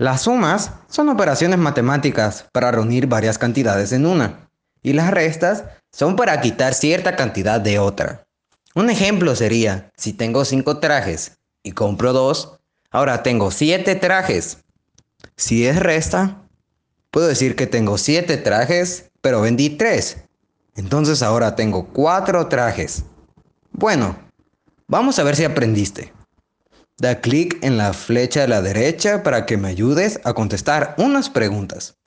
Las sumas son operaciones matemáticas para reunir varias cantidades en una, y las restas son para quitar cierta cantidad de otra. Un ejemplo sería, si tengo 5 trajes y compro 2, ahora tengo 7 trajes. Si es resta, puedo decir que tengo 7 trajes, pero vendí 3. Entonces ahora tengo 4 trajes. Bueno, vamos a ver si aprendiste. Da clic en la flecha de la derecha para que me ayudes a contestar unas preguntas.